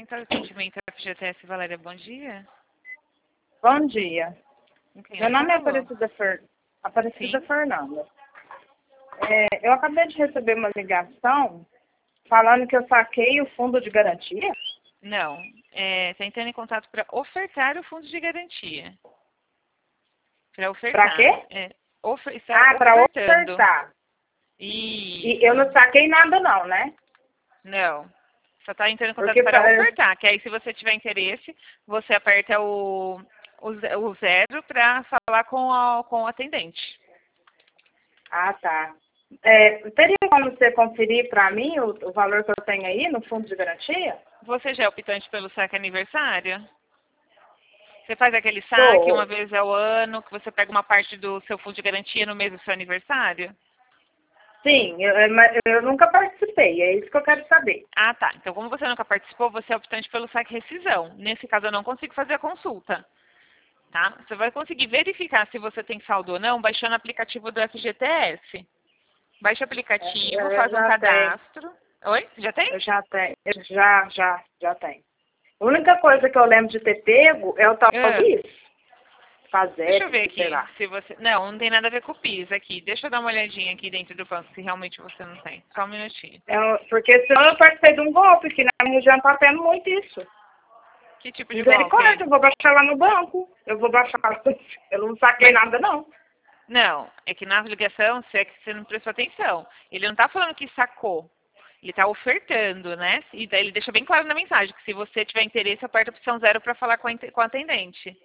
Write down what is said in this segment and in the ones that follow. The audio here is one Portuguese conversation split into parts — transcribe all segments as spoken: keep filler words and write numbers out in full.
Central de Atendimento F G T S, Valéria, bom dia. Bom dia. Quem Meu nome é falou? Aparecida, Fer... Aparecida Sim. Fernanda. É, eu acabei de receber uma ligação falando que eu saquei o fundo de garantia. Não. É, tá entrando em contato para ofertar o fundo de garantia. Para ofertar. Para quê? É, ofer está Ah, para ofertando. ofertar. Isso. E eu não saquei nada não, né? Não. Só está entrando em contato Porque para pra... ofertar, que aí se você tiver interesse, você aperta o, o, ze- o zero para falar com, a, com o atendente. Ah, tá. É, teria como você conferir para mim o, o valor que eu tenho aí no fundo de garantia? Você já é optante pelo saque aniversário? Você faz aquele saque uma Sou. vez ao ano, que você pega uma parte do seu fundo de garantia no mês do seu aniversário? Sim, eu, eu- mas eu nunca participei, é isso que eu quero saber. Ah, tá. Então, como você nunca participou, você é optante pelo saque rescisão. Nesse caso, eu não consigo fazer a consulta. Tá? Você vai conseguir verificar se você tem saldo ou não baixando o aplicativo do F G T S. Baixa o É, aplicativo, Eu, eu faz um já tenho, cadastro. Oi? Já tem? eu já tenho, eu já, já, já tenho. A única coisa que eu lembro de ter pego é o tal Ah, bis. deixa eu Fazer, ver sei aqui lá. se você... Não, não tem nada a ver com o PIS aqui. Deixa eu dar uma olhadinha aqui dentro do banco se realmente você não tem. Só um minutinho. É, porque senão eu participei de um golpe, que na minha região tá tendo muito isso. Que tipo de golpe? Misericórdia, eu vou baixar lá no banco. Eu vou baixar. Eu não saquei Mas nada, não. não, é que na ligação você, é que você não prestou atenção. Ele não está falando que sacou. Ele está ofertando, né? E daí ele deixa bem claro na mensagem que se você tiver interesse, aperta a opção zero para falar com a, inte- com a atendente.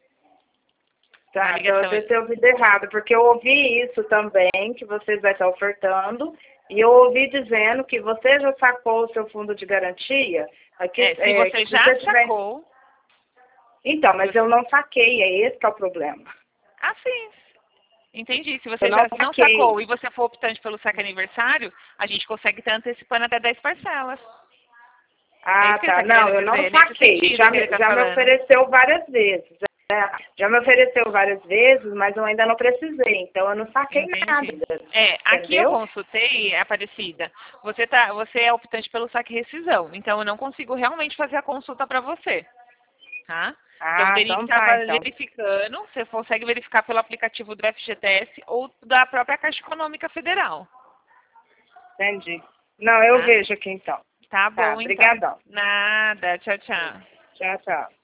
Na Tá, então eu ligação. devo ter ouvido errado, porque eu ouvi isso também, que vocês vai estar ofertando, e eu ouvi dizendo que você já sacou o seu fundo de garantia. Aqui, É, se é, você que se já você tiver... sacou, Então, mas eu não saquei, é esse que é o problema. ah, sim. Entendi. Se Eu você não já não saquei. sacou e você for optante pelo saque aniversário, a gente consegue estar antecipando até dez parcelas. É Ah, isso que ele tá. está Não, querendo eu não dizer, nesse saquei. sentido Já que ele me, está já me falando. ofereceu várias vezes. É, já me ofereceu várias vezes, mas eu ainda não precisei. Então eu não saquei nada. Entendi. É, aqui eu Entendeu? consultei, Aparecida. Você tá, você é optante pelo saque rescisão, então eu não consigo realmente fazer a consulta para você, tá? Então eu Ah, teria que então estar tá, então. verificando, você consegue verificar pelo aplicativo do F G T S ou da própria Caixa Econômica Federal, Entendi. Não, eu tá? vejo aqui então. Tá Tá, bom então. brigadão. Nada, tchau, tchau. Tchau, tchau.